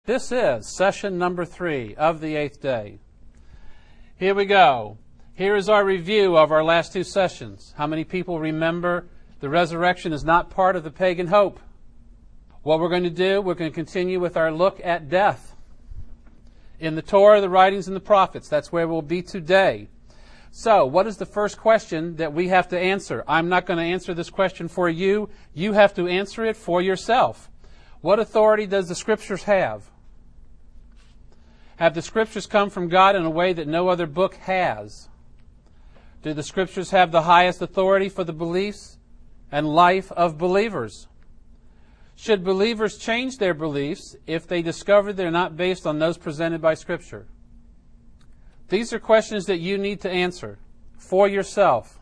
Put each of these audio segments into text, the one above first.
This is session number 3 of the 8th day. Here we go. Here is our review of our last 2 sessions. How many people remember the resurrection is not part of the pagan hope? What we're going to do, we're going to continue with our look at death. In the Torah, the writings, and the prophets. That's where we'll be today. So, what is the first question that we have to answer? I'm not going to answer this question for you. You have to answer it for yourself. What authority does the Scriptures have? Have the Scriptures come from God in a way that no other book has? Do the Scriptures have the highest authority for the beliefs and life of believers? Should believers change their beliefs if they discover they're not based on those presented by Scripture? These are questions that you need to answer for yourself.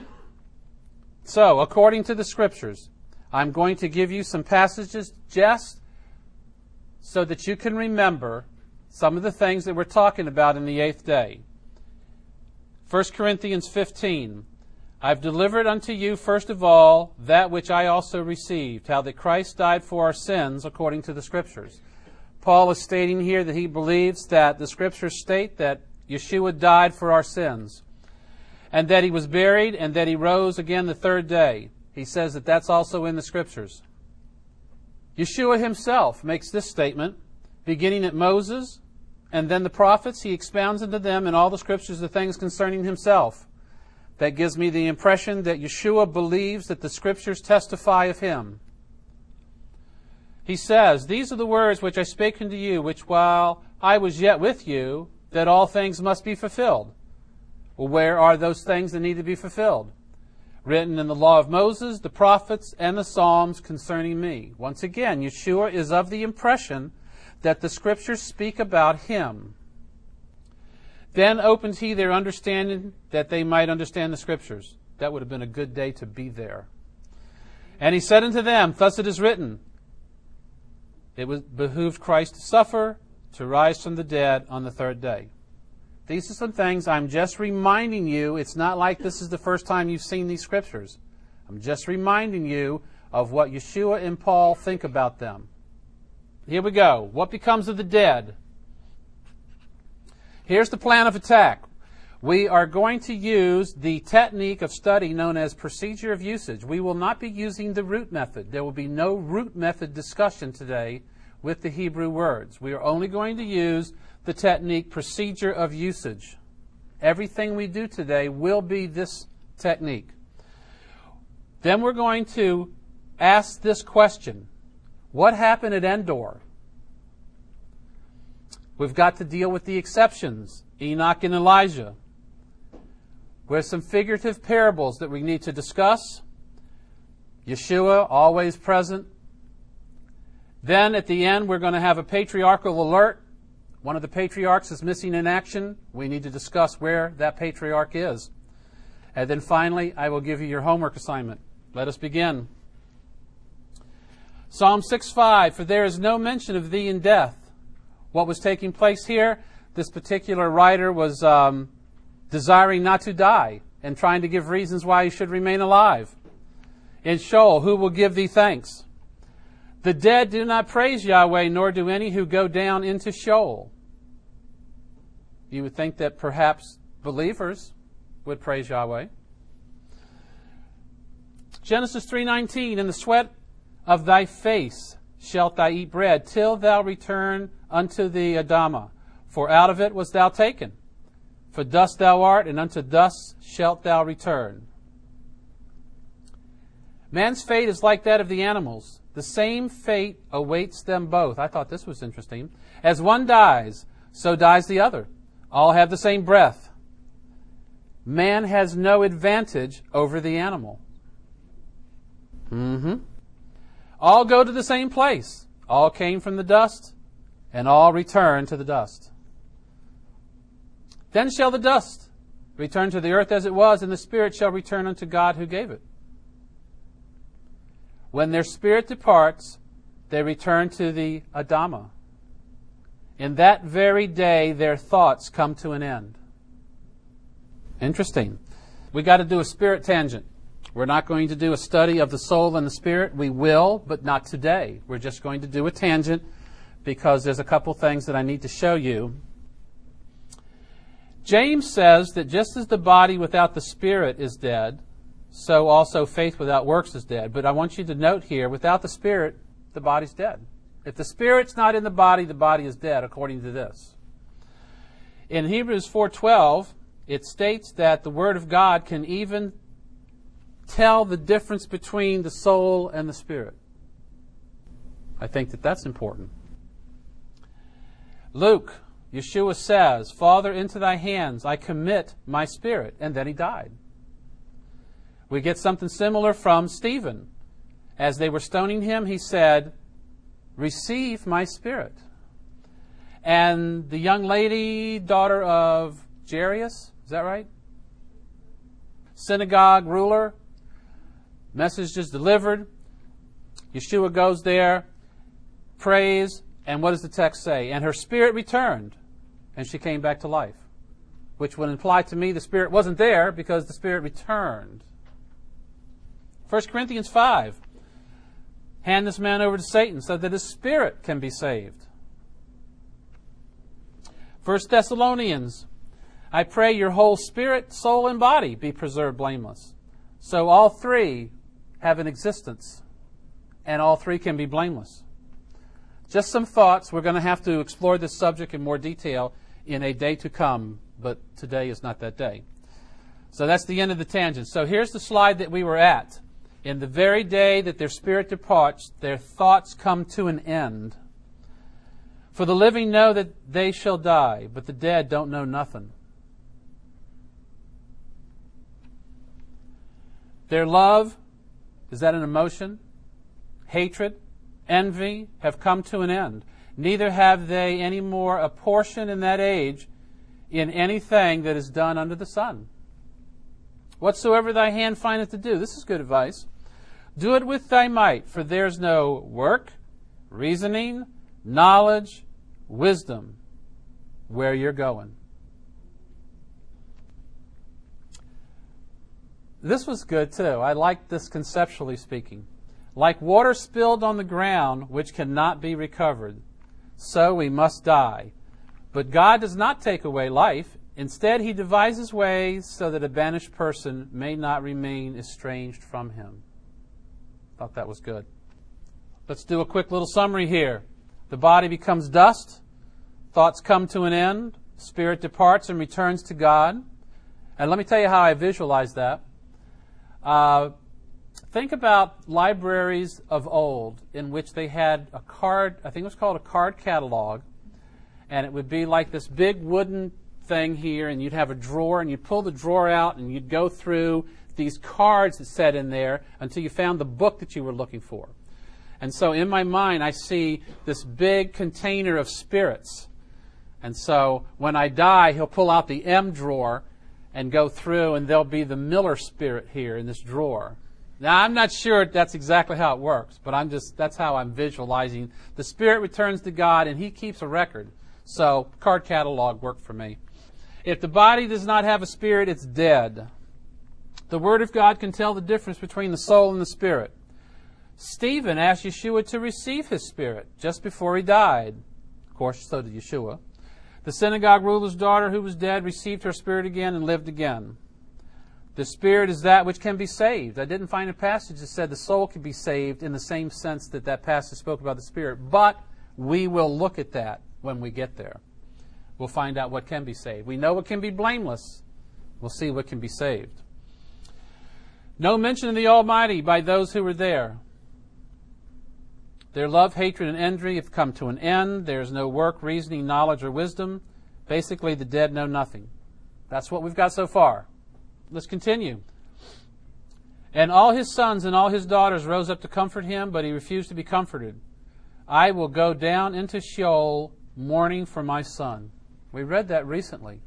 So, according to the Scriptures, I'm going to give you some passages just so that you can remember some of the things that we're talking about in the 8th day. 1 Corinthians 15. I've delivered unto you first of all that which I also received, how that Christ died for our sins according to the Scriptures. Paul is stating here that he believes that the Scriptures state that Yeshua died for our sins, and that he was buried, and that he rose again the 3rd day. He says that that's also in the Scriptures. Yeshua himself makes this statement, beginning at Moses, and then the prophets. He expounds into them in all the Scriptures the things concerning himself. That gives me the impression that Yeshua believes that the Scriptures testify of him. He says, these are the words which I spake unto you, which while I was yet with you, that all things must be fulfilled. Well, where are those things that need to be fulfilled? Written in the law of Moses, the prophets, and the Psalms concerning me. Once again, Yeshua is of the impression that the Scriptures speak about him. Then opens he their understanding that they might understand the Scriptures. That would have been a good day to be there. And he said unto them, thus it is written, it was behooved Christ to suffer, to rise from the dead on the 3rd day. These are some things I'm just reminding you. It's not like this is the first time you've seen these Scriptures. I'm just reminding you of what Yeshua and Paul think about them. Here we go. What becomes of the dead? Here's the plan of attack. We are going to use the technique of study known as procedure of usage. We will not be using the root method. There will be no root method discussion today with the Hebrew words. We are only going to use the technique procedure of usage. Everything we do today will be this technique. Then we're going to ask this question. What happened at Endor? We've got to deal with the exceptions, Enoch and Elijah. We have some figurative parables that we need to discuss. Yeshua, always present. Then at the end, we're going to have a patriarchal alert. One of the patriarchs is missing in action. We need to discuss where that patriarch is. And then finally, I will give you your homework assignment. Let us begin. Psalm 6:5, for there is no mention of thee in death. What was taking place here? This particular writer was desiring not to die and trying to give reasons why he should remain alive. In Sheol, who will give thee thanks? The dead do not praise Yahweh, nor do any who go down into Sheol. You would think that perhaps believers would praise Yahweh. Genesis 3:19, in the sweat of thy face shalt thou eat bread, till thou return unto the Adamah. For out of it wast thou taken. For dust thou art, and unto dust shalt thou return. Man's fate is like that of the animals. The same fate awaits them both. I thought this was interesting. As one dies, so dies the other. All have the same breath. Man has no advantage over the animal. All go to the same place. All came from the dust, and all return to the dust. Then shall the dust return to the earth as it was, and the spirit shall return unto God who gave it. When their spirit departs, they return to the Adamah. In that very day, their thoughts come to an end. Interesting. We got to do a spirit tangent. We're not going to do a study of the soul and the spirit. We will, but not today. We're just going to do a tangent because there's a couple things that I need to show you. James says that just as the body without the spirit is dead, so also faith without works is dead. But I want you to note here, without the spirit, the body's dead. If the spirit's not in the body is dead, according to this. In Hebrews 4:12, it states that the Word of God can even tell the difference between the soul and the spirit. I think that that's important. Luke, Yeshua says, Father, into thy hands I commit my spirit. And then he died. We get something similar from Stephen. As they were stoning him, he said, receive my spirit. And the young lady, daughter of Jairus, is that right? Synagogue ruler, message is delivered. Yeshua goes there, prays, and what does the text say? And her spirit returned, and she came back to life. Which would imply to me the spirit wasn't there because the spirit returned. 1 Corinthians 5. Hand this man over to Satan so that his spirit can be saved. 1 Thessalonians. I pray your whole spirit, soul, and body be preserved blameless. So all three have an existence, and all three can be blameless. Just some thoughts. We're going to have to explore this subject in more detail in a day to come, but today is not that day. So that's the end of the tangent. So here's the slide that we were at. In the very day that their spirit departs, their thoughts come to an end. For the living know that they shall die, but the dead don't know nothing. Their love, is that an emotion? Hatred, envy have come to an end. Neither have they any more a portion in that age in anything that is done under the sun. Whatsoever thy hand findeth to do, this is good advice, do it with thy might, for there's no work, reasoning, knowledge, wisdom where you're going. This was good too. I liked this conceptually speaking. Like water spilled on the ground, which cannot be recovered, so we must die. But God does not take away life. Instead, he devises ways so that a banished person may not remain estranged from him. Thought that was good. Let's do a quick little summary here. The body becomes dust. Thoughts come to an end. Spirit departs and returns to God. And let me tell you how I visualize that. Think about libraries of old in which they had a card, I think it was called a card catalog, and it would be like this big wooden thing here, and you'd have a drawer, and you'd pull the drawer out, and you'd go through these cards that sat in there until you found the book that you were looking for. And so in my mind, I see this big container of spirits. And so when I die, he'll pull out the M drawer and go through, and there'll be the Miller spirit here in this drawer. Now, I'm not sure that's exactly how it works, but that's how I'm visualizing. The spirit returns to God, and he keeps a record. So, card catalog worked for me. If the body does not have a spirit, it's dead. The Word of God can tell the difference between the soul and the spirit. Stephen asked Yeshua to receive his spirit just before he died. Of course, so did Yeshua. The synagogue ruler's daughter who was dead received her spirit again and lived again. The spirit is that which can be saved. I didn't find a passage that said the soul can be saved in the same sense that that passage spoke about the spirit, but we will look at that when we get there. We'll find out what can be saved. We know what can be blameless. We'll see what can be saved. No mention of the Almighty by those who were there. Their love, hatred, and envy have come to an end. There's no work, reasoning, knowledge, or wisdom. Basically, the dead know nothing. That's what we've got so far. Let's continue. And all his sons and all his daughters rose up to comfort him, but he refused to be comforted. I will go down into Sheol, mourning for my son. We read that recently.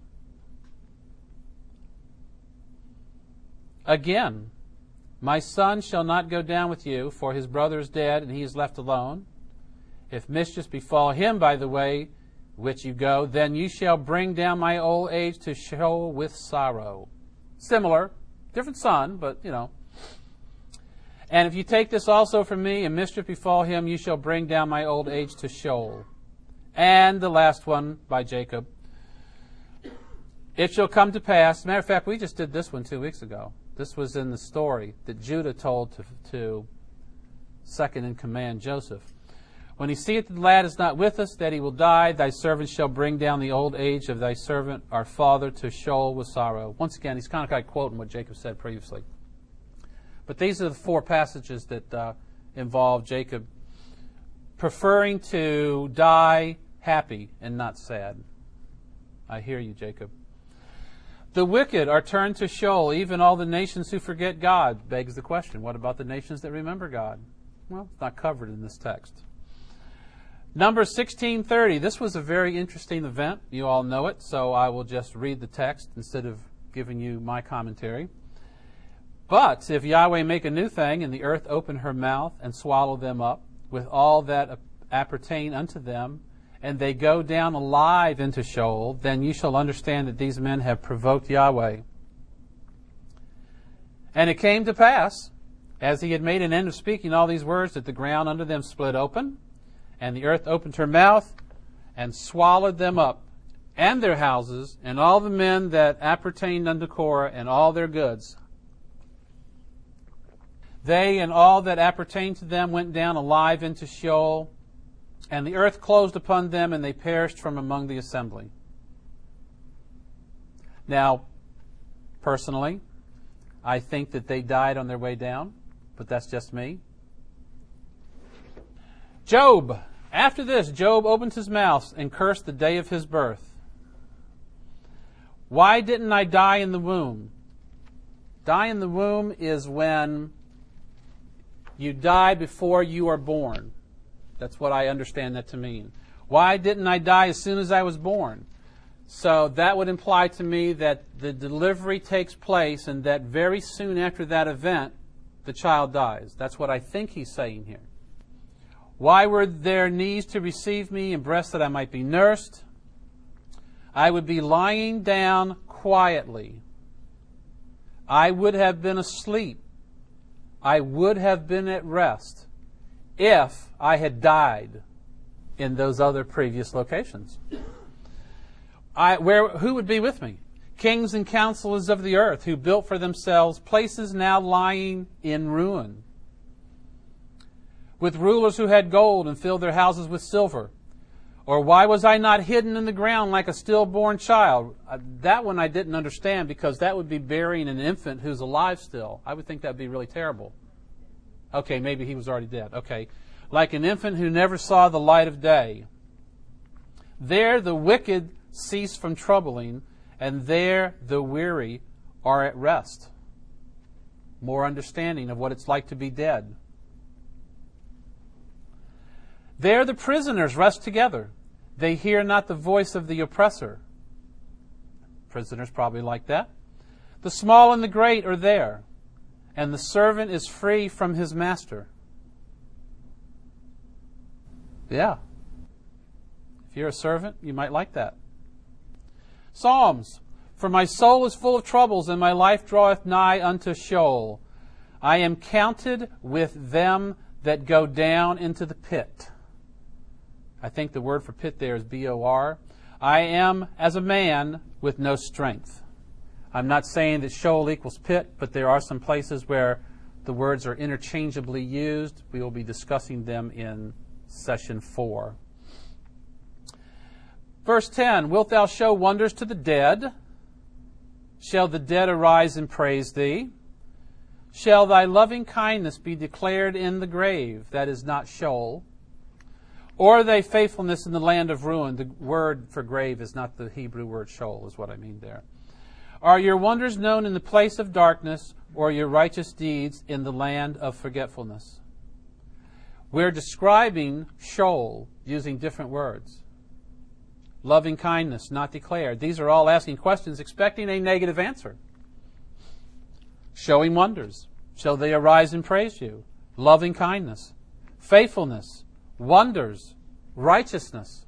Again, my son shall not go down with you, for his brother is dead, and he is left alone. If mischief befall him by the way which you go, then you shall bring down my old age to Sheol with sorrow. Similar, different son, but, And if you take this also from me, and mischief befall him, you shall bring down my old age to Sheol. And the last one by Jacob. It shall come to pass. Matter of fact, we just did this one 2 weeks ago. This was in the story that Judah told to second in command Joseph. When he seeth that the lad is not with us, that he will die, thy servant shall bring down the old age of thy servant, our father, to Sheol with sorrow. Once again, he's kind of quoting what Jacob said previously. But these are the four passages that involve Jacob preferring to die happy and not sad. I hear you, Jacob. The wicked are turned to Sheol, even all the nations who forget God. Begs the question, what about the nations that remember God? Well, it's not covered in this text. Numbers 16:30. This was a very interesting event. You all know it, so I will just read the text instead of giving you my commentary. But if Yahweh make a new thing, and the earth open her mouth and swallow them up, with all that appertain unto them, and they go down alive into Sheol, then you shall understand that these men have provoked Yahweh. And it came to pass, as he had made an end of speaking all these words, that the ground under them split open, and the earth opened her mouth, and swallowed them up, and their houses, and all the men that appertained unto Korah, and all their goods. They and all that appertained to them went down alive into Sheol, and the earth closed upon them, and they perished from among the assembly. Now, personally, I think that they died on their way down, but that's just me. Job. After this, Job opened his mouth and cursed the day of his birth. Why didn't I die in the womb? Die in the womb is when you die before you are born. That's what I understand that to mean. Why didn't I die as soon as I was born? So that would imply to me that the delivery takes place and that very soon after that event, the child dies. That's what I think he's saying here. Why were there knees to receive me and breasts that I might be nursed? I would be lying down quietly. I would have been asleep. I would have been at rest if I had died in those other previous locations. Who would be with me? Kings and counselors of the earth who built for themselves places now lying in ruin. With rulers who had gold and filled their houses with silver. Or why was I not hidden in the ground like a stillborn child? That one I didn't understand, because that would be burying an infant who's alive still. I would think that would be really terrible. Okay, maybe he was already dead. Okay. Like an infant who never saw the light of day. There the wicked cease from troubling, and there the weary are at rest. More understanding of what it's like to be dead. There the prisoners rest together. They hear not the voice of the oppressor. Prisoners probably like that. The small and the great are there, and the servant is free from his master. Yeah. If you're a servant, you might like that. Psalms. For my soul is full of troubles, and my life draweth nigh unto Sheol. I am counted with them that go down into the pit. I think the word for pit there is B-O-R. I am as a man with no strength. I'm not saying that Sheol equals pit, but there are some places where the words are interchangeably used. We will be discussing them in session 4. Verse 10, wilt thou show wonders to the dead? Shall the dead arise and praise thee? Shall thy loving kindness be declared in the grave? That is not Sheol. Or thy faithfulness in the land of ruin. The word for grave is not the Hebrew word Sheol, is what I mean there. Are your wonders known in the place of darkness, or your righteous deeds in the land of forgetfulness? We're describing Sheol using different words. Loving kindness, not declared. These are all asking questions, expecting a negative answer. Showing wonders. Shall they arise and praise you? Loving kindness. Faithfulness. Wonders. Righteousness.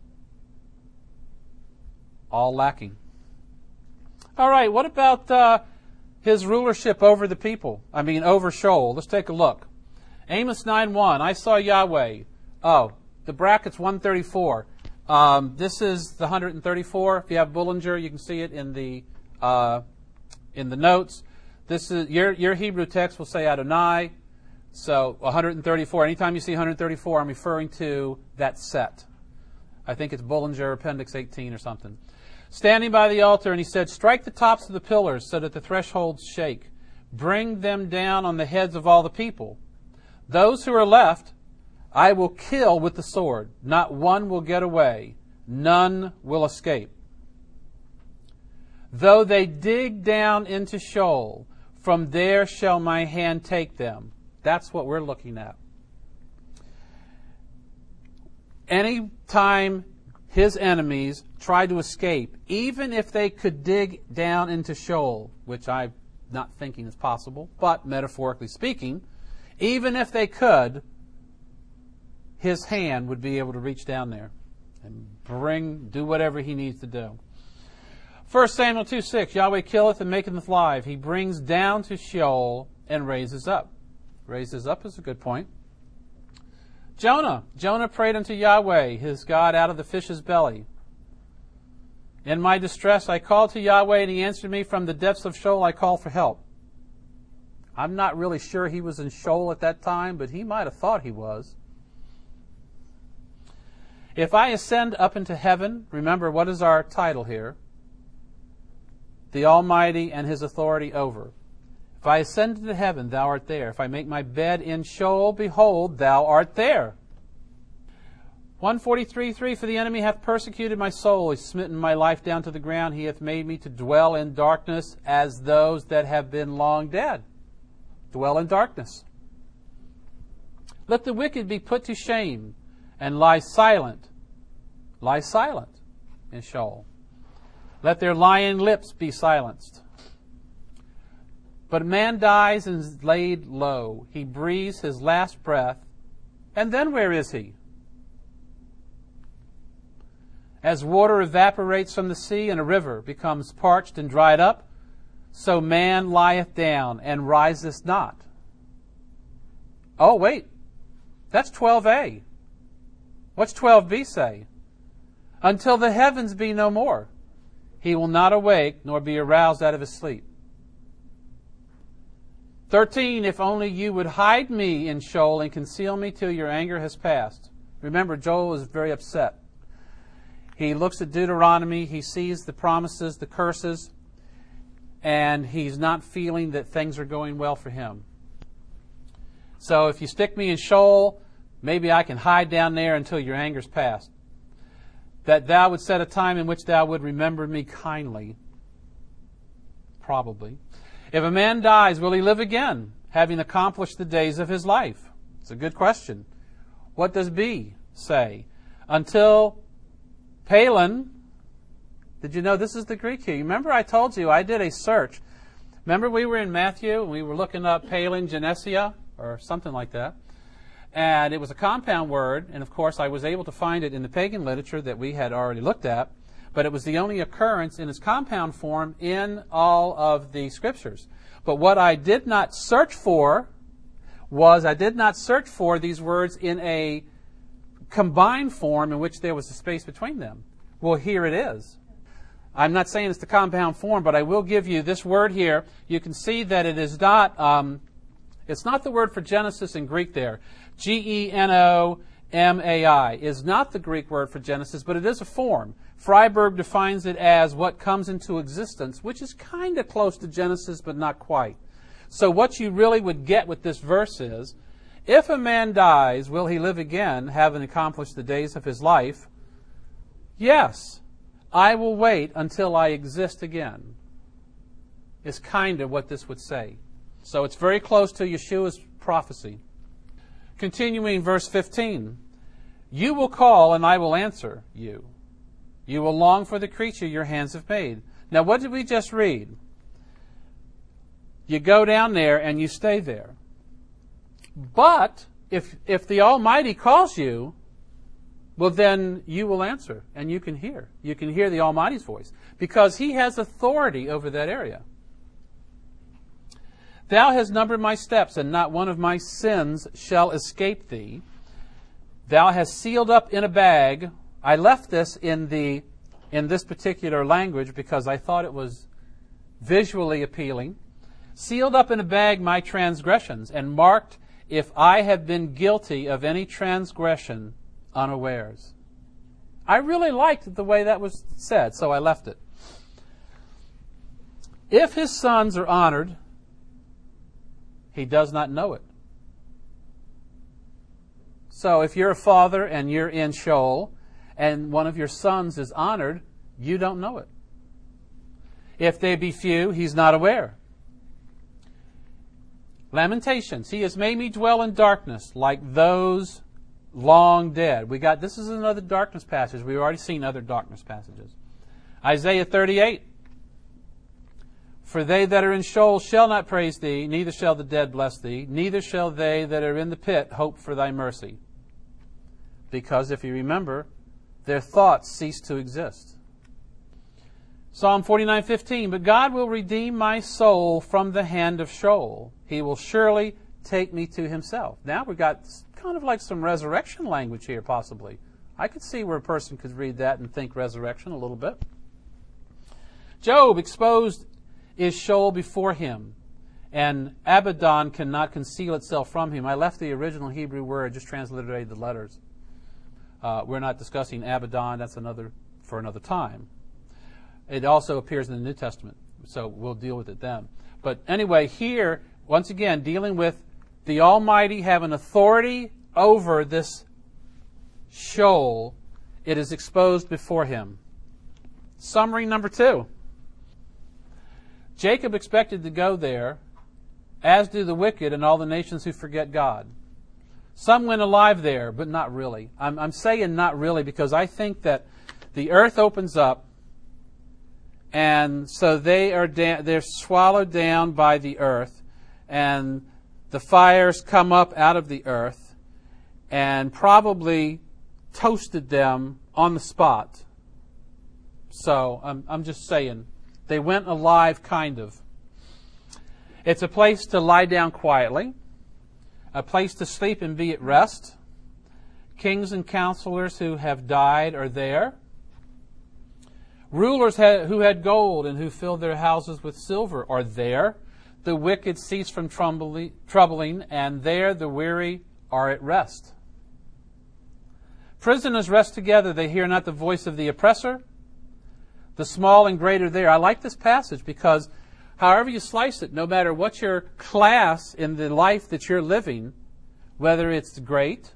All lacking. All right, what about his rulership over the people? Over Sheol. Let's take a look. Amos 9:1. I saw Yahweh. Oh, the bracket's 134. This is the 134. If you have Bullinger, you can see it in the notes. This is your Hebrew text will say Adonai. So 134. Anytime you see 134, I'm referring to that set. I think it's Bullinger Appendix 18 or something. Standing by the altar, and he said, "Strike the tops of the pillars so that the thresholds shake. Bring them down on the heads of all the people. Those who are left, I will kill with the sword. Not one will get away. None will escape. Though they dig down into Sheol, from there shall my hand take them." That's what we're looking at. Any time his enemies try to escape, even if they could dig down into Sheol, which I'm not thinking is possible, but metaphorically speaking, even if they could, his hand would be able to reach down there and do whatever he needs to do. 1 Samuel 2:6, Yahweh killeth and maketh alive. He brings down to Sheol and raises up. Raises up is a good point. Jonah prayed unto Yahweh, his God, out of the fish's belly. In my distress I called to Yahweh, and he answered me. From the depths of Sheol I call for help. I'm not really sure he was in Sheol at that time, but he might have thought he was. If I ascend up into heaven, remember, what is our title here? The Almighty and his authority over. If I ascend into heaven, thou art there. If I make my bed in Sheol, behold, thou art there. 143:3, for the enemy hath persecuted my soul. He hath smitten my life down to the ground. He hath made me to dwell in darkness as those that have been long dead. Dwell in darkness. Let the wicked be put to shame and lie silent. Lie silent in Sheol. Let their lying lips be silenced. But a man dies and is laid low. He breathes his last breath. And then where is he? As water evaporates from the sea and a river becomes parched and dried up, so man lieth down and riseth not. Oh, wait. That's 12a. What's 12b say? Until the heavens be no more, he will not awake nor be aroused out of his sleep. 13, if only you would hide me in Sheol and conceal me till your anger has passed. Remember, Joel is very upset. He looks at Deuteronomy, he sees the promises, the curses, and he's not feeling that things are going well for him. So if you stick me in Sheol, maybe I can hide down there until your anger's passed. That thou would set a time in which thou would remember me kindly. Probably. If a man dies, will he live again, having accomplished the days of his life? It's a good question. What does B say? Until Palin, did you know this is the Greek here? Remember I told you I did a search. Remember we were in Matthew and we were looking up Palin Genesia or something like that. And it was a compound word, and of course I was able to find it in the pagan literature that we had already looked at. But it was the only occurrence in its compound form in all of the scriptures. But what I did not search for these words in a combined form in which there was a space between them. Well, here it is. I'm not saying it's the compound form, but I will give you this word here. You can see that it is not, it's not the word for Genesis in Greek there. Genomai is not the Greek word for Genesis, but it is a form. Freiberg defines it as what comes into existence, which is kind of close to Genesis, but not quite. So what you really would get with this verse is, if a man dies, will he live again, having accomplished the days of his life? Yes, I will wait until I exist again, is kind of what this would say. So it's very close to Yeshua's prophecy. Continuing verse 15, you will call and I will answer you. You will long for the creature your hands have made. Now, what did we just read? You go down there and you stay there. But if the Almighty calls you, well, then you will answer and you can hear. You can hear the Almighty's voice because He has authority over that area. Thou hast numbered my steps, and not one of my sins shall escape thee. Thou hast sealed up in a bag I left this in this particular language because I thought it was visually appealing. Sealed up in a bag my transgressions, and marked if I have been guilty of any transgression unawares. I really liked the way that was said, so I left it. If his sons are honored, he does not know it. So if you're a father and you're in Sheol, and one of your sons is honored, you don't know it. If they be few, he's not aware. Lamentations. He has made me dwell in darkness, like those long dead. This is another darkness passage. We've already seen other darkness passages. Isaiah 38. For they that are in Sheol shall not praise thee, neither shall the dead bless thee, neither shall they that are in the pit hope for thy mercy. Because, if you remember, their thoughts cease to exist. Psalm 49:15. But God will redeem my soul from the hand of Sheol. He will surely take me to himself. Now we've got kind of like some resurrection language here, possibly. I could see where a person could read that and think resurrection a little bit. Job, exposed is Sheol before him, and Abaddon cannot conceal itself from him. I left the original Hebrew word, just transliterated the letters. We're not discussing Abaddon. That's for another time. It also appears in the New Testament, so we'll deal with it then. But anyway, here, once again, dealing with the Almighty having authority over this Sheol, it is exposed before him. Summary number 2. Jacob expected to go there, as do the wicked and all the nations who forget God. Some went alive there, but not really. I'm saying not really because I think that the earth opens up, and so they're swallowed down by the earth, and the fires come up out of the earth and probably toasted them on the spot. So I'm just saying, they went alive, kind of. It's a place to lie down quietly, a place to sleep and be at rest. Kings and counselors who have died are there. Rulers who had gold and who filled their houses with silver are there. The wicked cease from troubling, and there the weary are at rest. Prisoners rest together. They hear not the voice of the oppressor. The small and great are there. I like this passage because however you slice it, no matter what your class in the life that you're living, whether it's great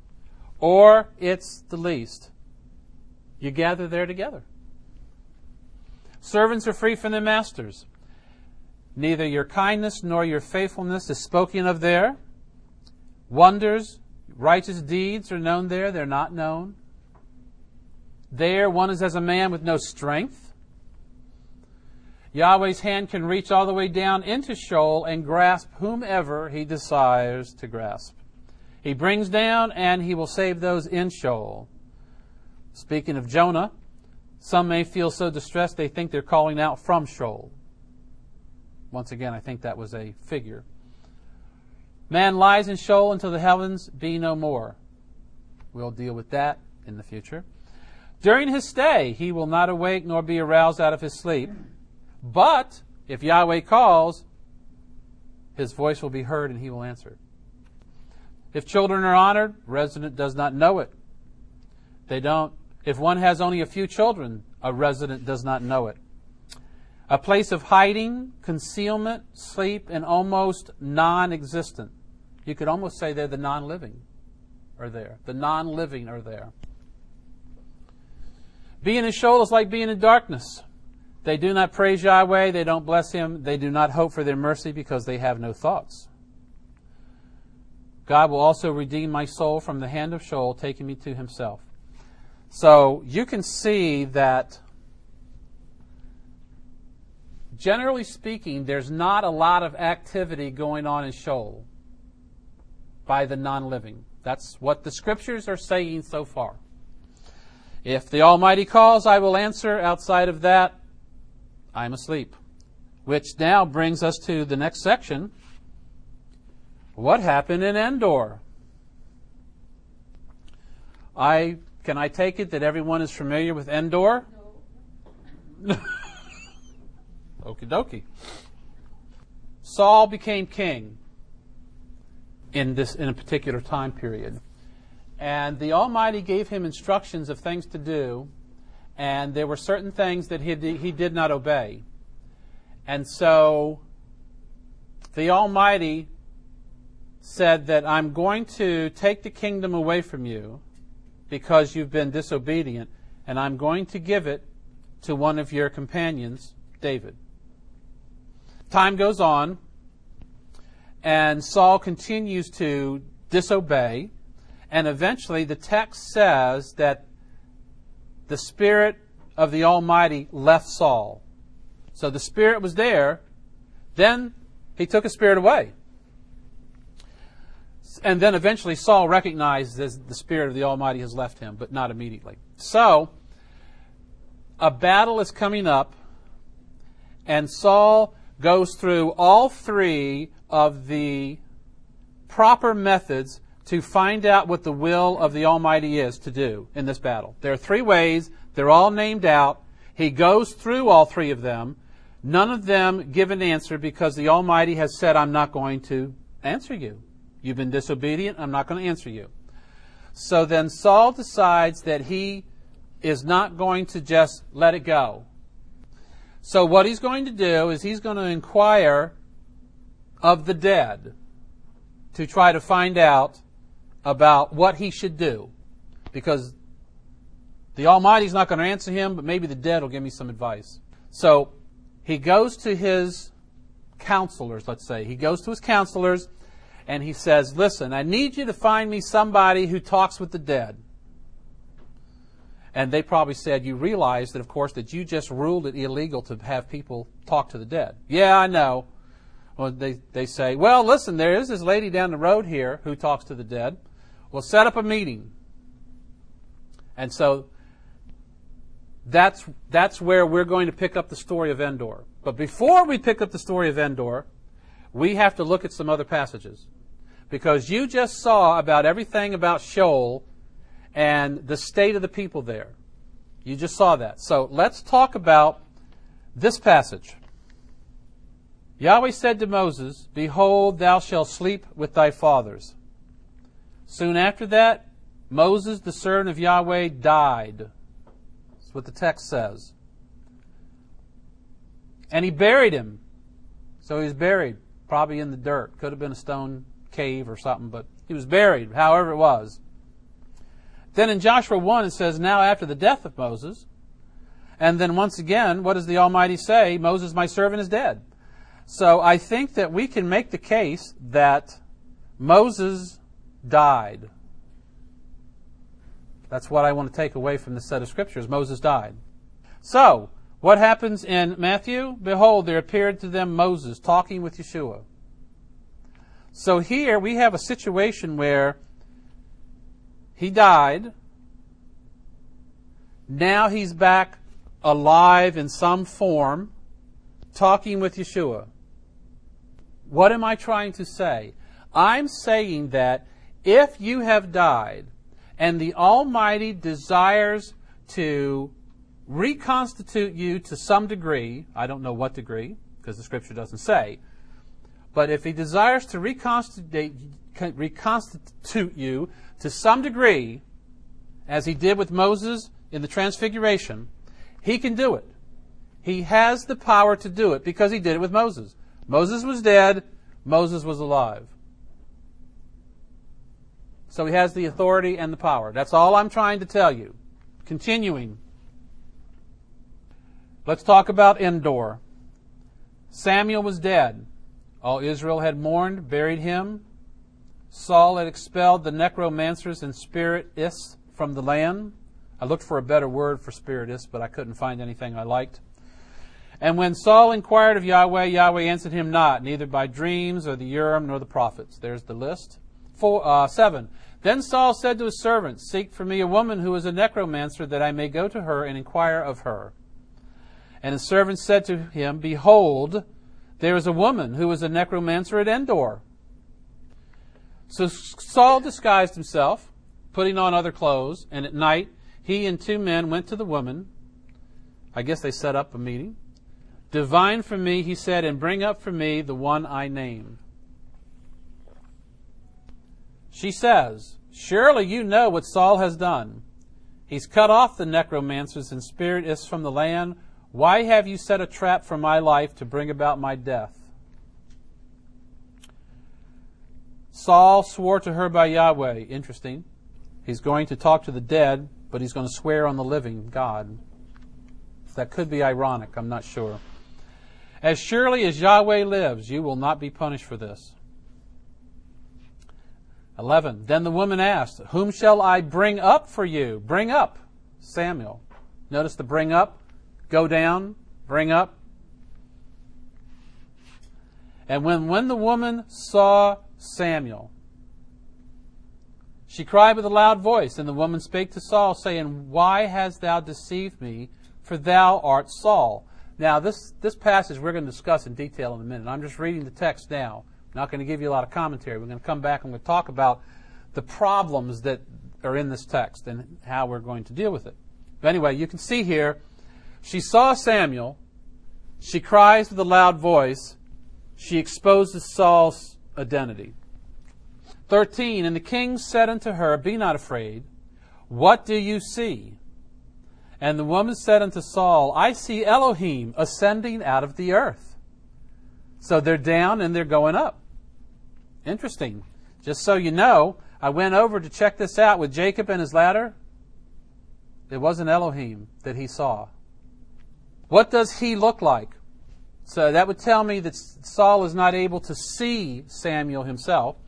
or it's the least, you gather there together. Servants are free from their masters. Neither your kindness nor your faithfulness is spoken of there. Wonders, righteous deeds are known there. They're not known. There, one is as a man with no strength. Yahweh's hand can reach all the way down into Sheol and grasp whomever he desires to grasp. He brings down and he will save those in Sheol. Speaking of Jonah, some may feel so distressed they think they're calling out from Sheol. Once again, I think that was a figure. Man lies in Sheol until the heavens be no more. We'll deal with that in the future. During his stay, he will not awake nor be aroused out of his sleep. But if Yahweh calls, his voice will be heard and he will answer. If children are honored, resident does not know it. They don't. If one has only a few children, a resident does not know it. A place of hiding, concealment, sleep, and almost non-existent. You could almost say they're the non-living are there. The non-living are there. Being in Sheol is like being in darkness. They do not praise Yahweh. They don't bless him. They do not hope for their mercy because they have no thoughts. God will also redeem my soul from the hand of Sheol, taking me to himself. So you can see that, generally speaking, there's not a lot of activity going on in Sheol by the non-living. That's what the Scriptures are saying so far. If the Almighty calls, I will answer. Outside of that, I'm asleep. Which now brings us to the next section. What happened in Endor? I Can I take it that everyone is familiar with Endor? No. Okie dokie. Saul became king in a particular time period. And the Almighty gave him instructions of things to do, and there were certain things that he did not obey. And so the Almighty said that I'm going to take the kingdom away from you because you've been disobedient, and I'm going to give it to one of your companions, David. Time goes on, and Saul continues to disobey, and eventually the text says that the Spirit of the Almighty left Saul. So the Spirit was there, then he took his spirit away. And then eventually Saul recognized that the Spirit of the Almighty has left him, but not immediately. So, a battle is coming up, and Saul goes through all three of the proper methods to find out what the will of the Almighty is to do in this battle. There are three ways. They're all named out. He goes through all three of them. None of them give an answer because the Almighty has said, I'm not going to answer you. You've been disobedient. I'm not going to answer you. So then Saul decides that he is not going to just let it go. So what he's going to do is he's going to inquire of the dead to try to find out about what he should do. Because the Almighty's not going to answer him, but maybe the dead will give me some advice. So he goes to his counselors, let's say. He goes to his counselors and he says, listen, I need you to find me somebody who talks with the dead. And they probably said, you realize that, of course, that you just ruled it illegal to have people talk to the dead. Yeah, I know. Well, they say, well, listen, there is this lady down the road here who talks to the dead. We'll set up a meeting. And so that's where we're going to pick up the story of Endor. But before we pick up the story of Endor, we have to look at some other passages. Because you just saw about everything about Sheol and the state of the people there. You just saw that. So let's talk about this passage. Yahweh said to Moses, behold, thou shalt sleep with thy fathers. Soon after that, Moses, the servant of Yahweh, died. That's what the text says. And he buried him. So he was buried, probably in the dirt. Could have been a stone cave or something, but he was buried, however it was. Then in Joshua 1 it says, now after the death of Moses, and then once again, what does the Almighty say? Moses, my servant, is dead. So I think that we can make the case that Moses died. That's what I want to take away from this set of scriptures. Moses died. So, what happens in Matthew? Behold, there appeared to them Moses talking with Yeshua. So here we have a situation where he died. Now he's back alive in some form, talking with Yeshua. What am I trying to say? I'm saying that if you have died and the Almighty desires to reconstitute you to some degree, I don't know what degree, because the Scripture doesn't say, but if He desires to reconstitute you to some degree, as He did with Moses in the Transfiguration, He can do it. He has the power to do it because He did it with Moses. Moses was dead, Moses was alive. So He has the authority and the power. That's all I'm trying to tell you. Continuing. Let's talk about Endor. Samuel was dead. All Israel had mourned, buried him. Saul had expelled the necromancers and spiritists from the land. I looked for a better word for spiritists, but I couldn't find anything I liked. And when Saul inquired of Yahweh, Yahweh answered him not, neither by dreams or the Urim nor the prophets. There's the list. 7. Then Saul said to his servants, seek for me a woman who is a necromancer, that I may go to her and inquire of her. And his servants said to him, behold, there is a woman who is a necromancer at Endor. So Saul disguised himself, putting on other clothes, and at night he and 2 men went to the woman. I guess they set up a meeting. Divine for me, he said, and bring up for me the one I named. She says, surely you know what Saul has done. He's cut off the necromancers and spiritists from the land. Why have you set a trap for my life to bring about my death? Saul swore to her by Yahweh. Interesting. He's going to talk to the dead, but he's going to swear on the living God. That could be ironic. I'm not sure. As surely as Yahweh lives, you will not be punished for this. 11. Then the woman asked, whom shall I bring up for you? Bring up Samuel. Notice the bring up, go down, bring up. And when the woman saw Samuel, she cried with a loud voice, and the woman spake to Saul, saying, why hast thou deceived me? For thou art Saul. Now, this passage we're going to discuss in detail in a minute. I'm just reading the text now. I'm not going to give you a lot of commentary. We're going to come back and we'll talk about the problems that are in this text and how we're going to deal with it. But anyway, you can see here, she saw Samuel. She cries with a loud voice. She exposes Saul's identity. 13, and the king said unto her, be not afraid. What do you see? And the woman said unto Saul, I see Elohim ascending out of the earth. So they're down and they're going up. Interesting. Just so you know, I went over to check this out with Jacob and his ladder. It wasn't Elohim that he saw. What does he look like? So that would tell me that Saul is not able to see Samuel himself.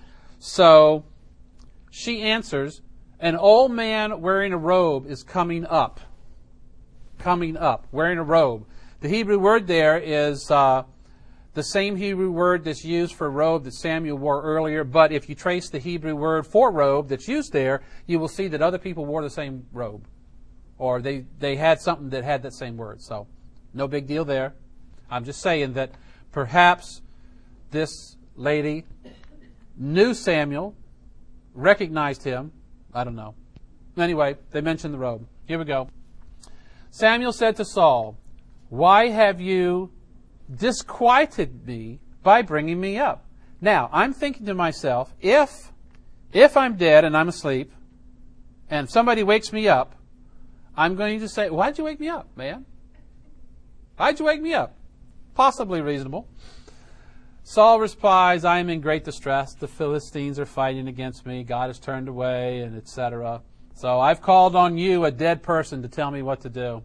So she answers, an old man wearing a robe is coming up. Coming up, wearing a robe. The Hebrew word there is the same Hebrew word that's used for robe that Samuel wore earlier, but if you trace the Hebrew word for robe that's used there, you will see that other people wore the same robe. Or they had something that had that same word. So, no big deal there. I'm just saying that perhaps this lady knew Samuel, recognized him. I don't know. Anyway, they mentioned the robe. Here we go. Samuel said to Saul, why have you disquieted me by bringing me up? Now, I'm thinking to myself, if I'm dead and I'm asleep, and somebody wakes me up, I'm going to say, why'd you wake me up, man? Why'd you wake me up? Possibly reasonable. Saul replies, I am in great distress. The Philistines are fighting against me. God has turned away, and etc. So I've called on you, a dead person, to tell me what to do.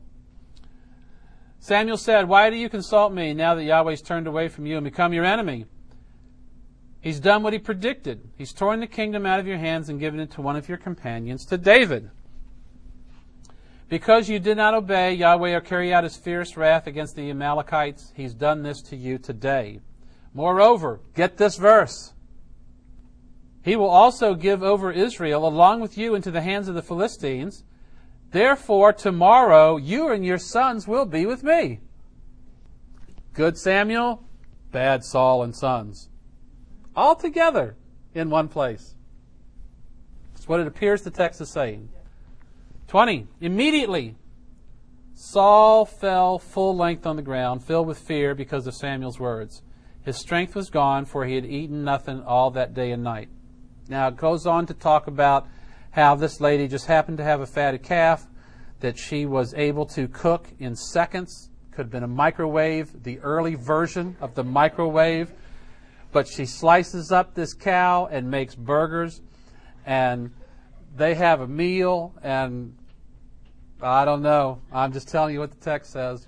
Samuel said, why do you consult me now that Yahweh's turned away from you and become your enemy? He's done what he predicted. He's torn the kingdom out of your hands and given it to one of your companions, to David. Because you did not obey Yahweh or carry out his fierce wrath against the Amalekites, he's done this to you today. Moreover, get this verse. He will also give over Israel along with you into the hands of the Philistines. Therefore, tomorrow you and your sons will be with me. Good Samuel, bad Saul and sons. All together in one place. That's what it appears the text is saying. 20. Immediately, Saul fell full length on the ground, filled with fear because of Samuel's words. His strength was gone, for he had eaten nothing all that day and night. Now, it goes on to talk about how this lady just happened to have a fatted calf that she was able to cook in seconds. Could have been a microwave, the early version of the microwave. But she slices up this cow and makes burgers, and they have a meal, and I don't know. I'm just telling you what the text says.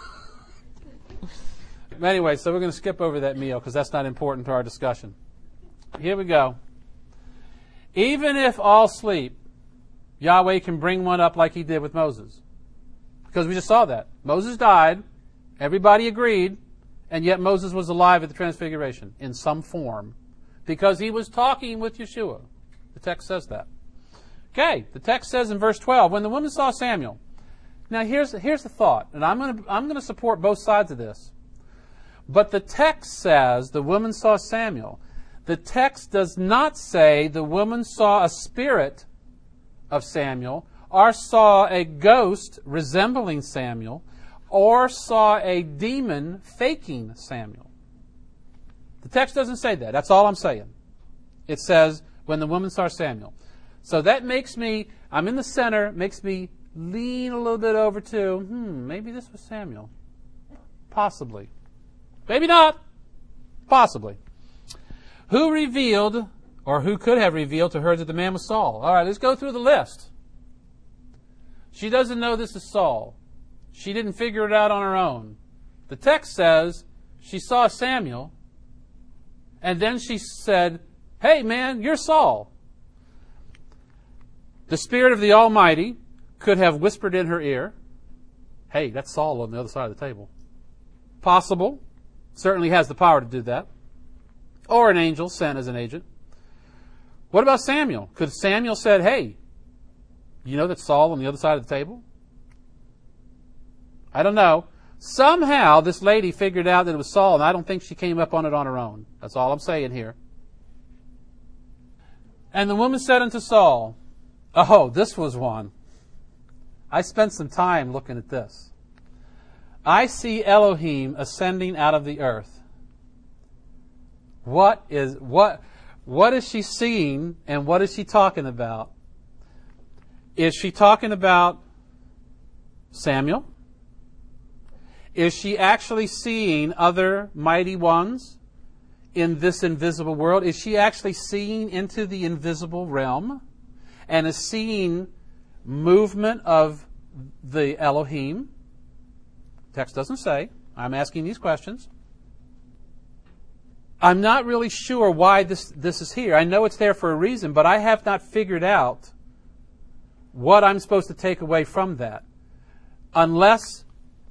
Anyway, so we're going to skip over that meal because that's not important to our discussion. Here we go. Even if all sleep, Yahweh can bring one up like he did with Moses. Because we just saw that. Moses died, everybody agreed, and yet Moses was alive at the Transfiguration in some form because he was talking with Yeshua. The text says that. Okay, the text says in verse 12, when the woman saw Samuel. Now here's the thought, and I'm going to support both sides of this. But the text says the woman saw Samuel. The text does not say the woman saw a spirit of Samuel or saw a ghost resembling Samuel, or saw a demon faking Samuel. The text doesn't say that. That's all I'm saying. It says, when the woman saw Samuel. So that makes me, I'm in the center, makes me lean a little bit over to, maybe this was Samuel. Possibly. Maybe not. Possibly. Who revealed, or who could have revealed to her that the man was Saul? All right, let's go through the list. She doesn't know this is Saul. She didn't figure it out on her own. The text says she saw Samuel, and then she said, hey man, you're Saul. The Spirit of the Almighty could have whispered in her ear, hey, that's Saul on the other side of the table. Possible. Certainly has the power to do that. Or an angel sent as an agent. What about Samuel? Could Samuel said, hey, you know that's Saul on the other side of the table? I don't know. Somehow this lady figured out that it was Saul, and I don't think she came up on it on her own. That's all I'm saying here. And the woman said unto Saul, oh, this was one. I spent some time looking at this. I see Elohim ascending out of the earth. What is she seeing, and what is she talking about? Is she talking about Samuel? Is she actually seeing other mighty ones in this invisible world? Is she actually seeing into the invisible realm and is seeing movement of the Elohim? Text doesn't say. I'm asking these questions. I'm not really sure why this is here. I know it's there for a reason, but I have not figured out what I'm supposed to take away from that. Unless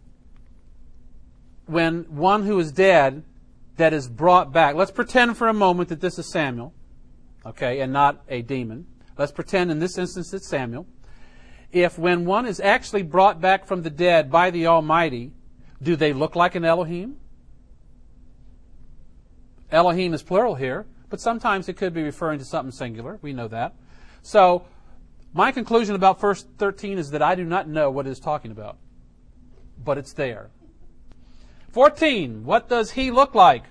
when one who is dead that is brought back. Let's pretend for a moment that this is Samuel, okay, and not a demon. Let's pretend in this instance it's Samuel. If when one is actually brought back from the dead by the Almighty, do they look like an Elohim? Elohim is plural here, but sometimes it could be referring to something singular. We know that. So, my conclusion about verse 13 is that I do not know what it is talking about. But it's there. 14. What does he look like?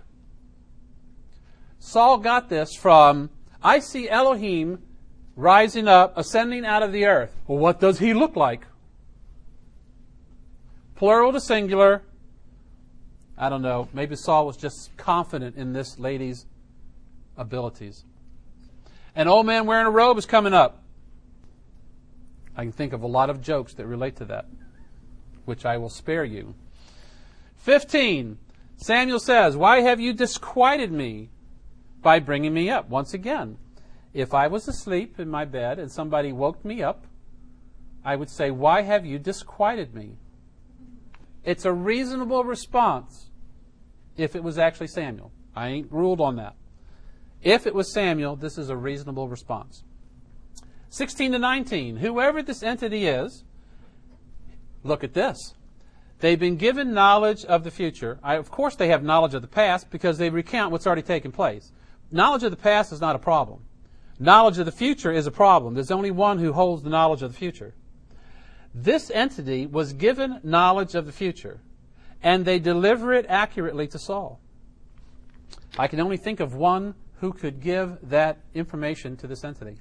Saul got this from, I see Elohim rising up, ascending out of the earth. Well, what does he look like? Plural to singular. I don't know. Maybe Saul was just confident in this lady's abilities. An old man wearing a robe is coming up. I can think of a lot of jokes that relate to that, which I will spare you. 15. Samuel says, why have you disquieted me by bringing me up? Once again, if I was asleep in my bed and somebody woke me up, I would say, why have you disquieted me? It's a reasonable response if it was actually Samuel. I ain't ruled on that. If it was Samuel, this is a reasonable response. 16 to 19. Whoever this entity is, look at this. They've been given knowledge of the future. Of course they have knowledge of the past because they recount what's already taken place. Knowledge of the past is not a problem. Knowledge of the future is a problem. There's only one who holds the knowledge of the future. This entity was given knowledge of the future, and they deliver it accurately to Saul. I can only think of one who could give that information to this entity.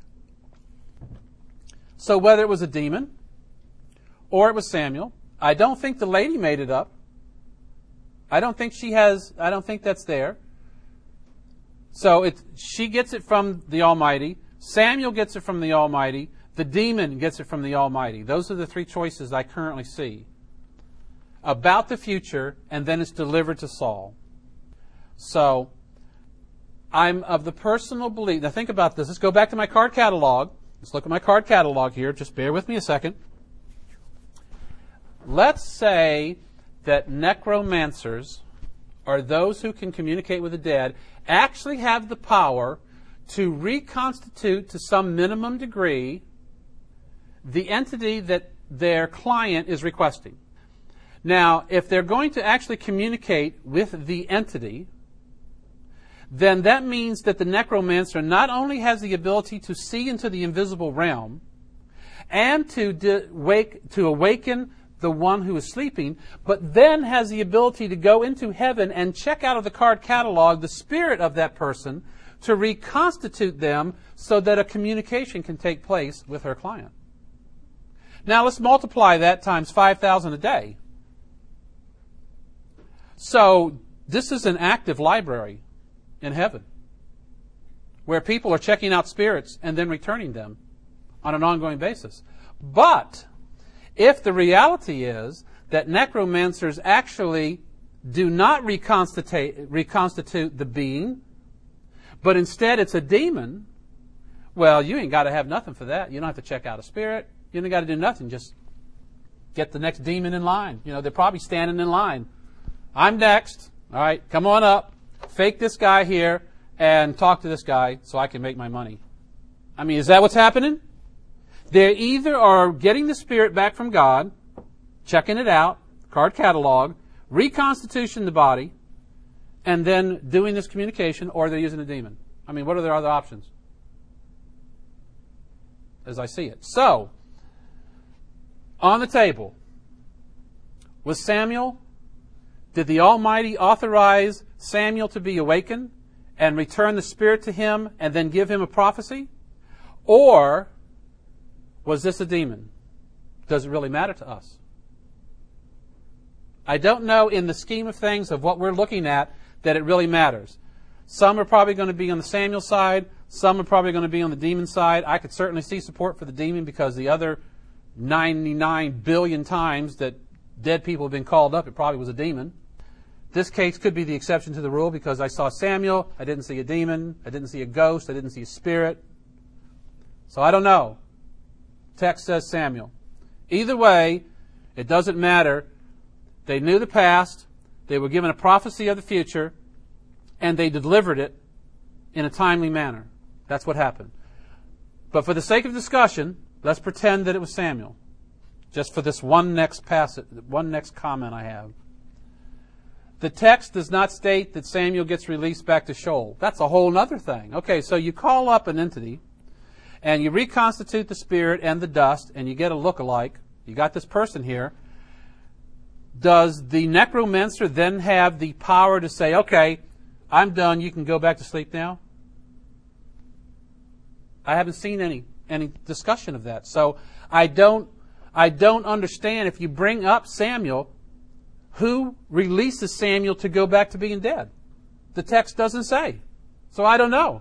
So whether it was a demon or it was Samuel, I don't think the lady made it up. I don't think that's there. So she gets it from the Almighty. Samuel gets it from the Almighty. The demon gets it from the Almighty. Those are the three choices I currently see about the future, and then it's delivered to Saul. So I'm of the personal belief. Now think about this. Let's go back to my card catalog. Let's look at my card catalog here. Just bear with me a second. Let's say that necromancers, or those who can communicate with the dead, actually have the power to reconstitute to some minimum degree the entity that their client is requesting. Now, if they're going to actually communicate with the entity, then that means that the necromancer not only has the ability to see into the invisible realm and to awaken the one who is sleeping, but then has the ability to go into heaven and check out of the card catalog the spirit of that person to reconstitute them so that a communication can take place with her client. Now let's multiply that times 5,000 a day. So this is an active library in heaven where people are checking out spirits and then returning them on an ongoing basis. But if the reality is that necromancers actually do not reconstitute the being, but instead it's a demon, well, you ain't got to have nothing for that. You don't have to check out a spirit. You ain't got to do nothing. Just get the next demon in line. You know, they're probably standing in line. I'm next. All right, come on up. Fake this guy here and talk to this guy so I can make my money. I mean, is that what's happening? They either are getting the spirit back from God, checking it out, card catalog, reconstitution the body, and then doing this communication, or they're using a demon. I mean, what are their other options? As I see it. So, on the table, was Samuel, did the Almighty authorize Samuel to be awakened and return the spirit to him and then give him a prophecy? Or was this a demon? Does it really matter to us? I don't know in the scheme of things of what we're looking at that it really matters. Some are probably going to be on the Samuel side. Some are probably going to be on the demon side. I could certainly see support for the demon because the other 99 billion times that dead people have been called up, it probably was a demon. This case could be the exception to the rule because I saw Samuel, I didn't see a demon, I didn't see a ghost, I didn't see a spirit. So I don't know. Text says Samuel. Either way, it doesn't matter. They knew the past, they were given a prophecy of the future, and they delivered it in a timely manner. That's what happened. But for the sake of discussion, let's pretend that it was Samuel. Just for this one next comment I have. The text does not state that Samuel gets released back to Sheol. That's a whole other thing. Okay, so you call up an entity, and you reconstitute the spirit and the dust, and you get a look-alike. You got this person here. Does the necromancer then have the power to say, okay, I'm done, you can go back to sleep now? I haven't seen any discussion of that. So I don't understand if you bring up Samuel, who releases Samuel to go back to being dead? The text doesn't say. So I don't know.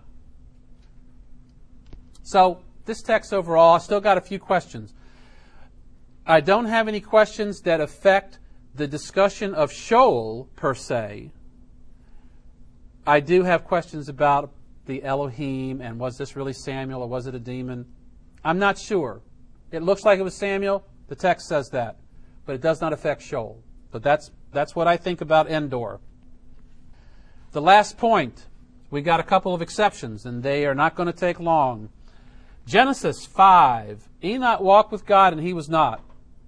So this text overall, I still got a few questions. I don't have any questions that affect the discussion of Sheol per se. I do have questions about the Elohim and was this really Samuel or was it a demon? I'm not sure. It looks like it was Samuel. The text says that. But it does not affect Sheol. But that's what I think about Endor. The last point, we got a couple of exceptions, and they are not going to take long. Genesis 5, Enoch walked with God and he was not.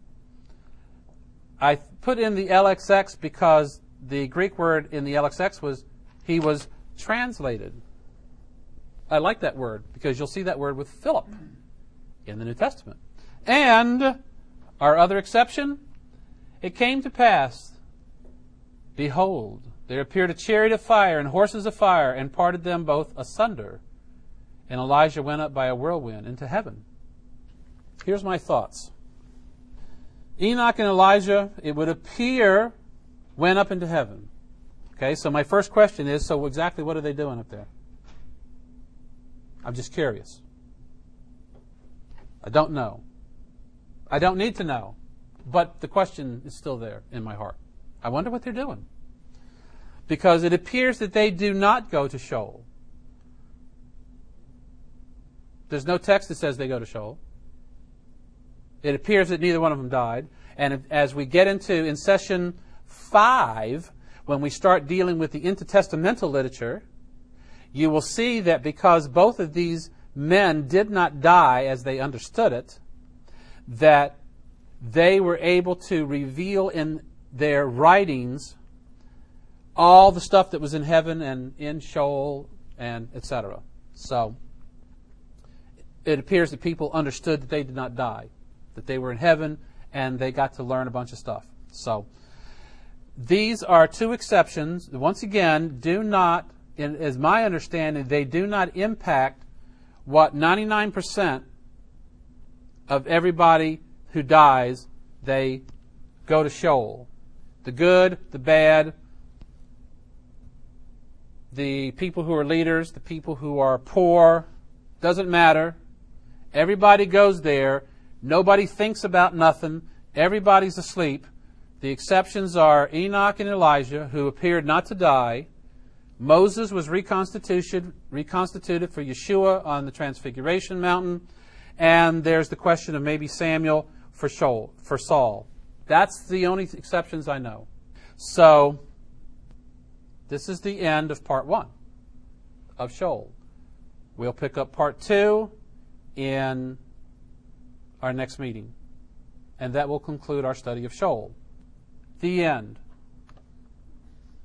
I put in the LXX because the Greek word in the LXX was he was translated. I like that word because you'll see that word with Philip in the New Testament. And our other exception, it came to pass, behold, there appeared a chariot of fire and horses of fire and parted them both asunder. And Elijah went up by a whirlwind into heaven. Here's my thoughts. Enoch and Elijah, it would appear, went up into heaven. Okay, so my first question is, so exactly what are they doing up there? I'm just curious. I don't know. I don't need to know. But the question is still there in my heart. I wonder what they're doing. Because it appears that they do not go to Sheol. There's no text that says they go to Sheol. It appears that neither one of them died. And as we get into, in session 5, when we start dealing with the intertestamental literature, you will see that because both of these men did not die as they understood it, that they were able to reveal in their writings all the stuff that was in heaven and in Sheol and etc. So it appears that people understood that they did not die, that they were in heaven, and they got to learn a bunch of stuff. So these are two exceptions. Once again, do not, as my understanding, they do not impact what 99% of everybody who dies, they go to Sheol. The good, the bad, the people who are leaders, the people who are poor, doesn't matter. Everybody goes there. Nobody thinks about nothing. Everybody's asleep. The exceptions are Enoch and Elijah, who appeared not to die. Moses was reconstituted for Yeshua on the Transfiguration Mountain. And there's the question of maybe Samuel for Saul. That's the only exceptions I know. So, this is the end of part 1 of Sheol. We'll pick up part 2 in our next meeting. And that will conclude our study of Sheol. The end.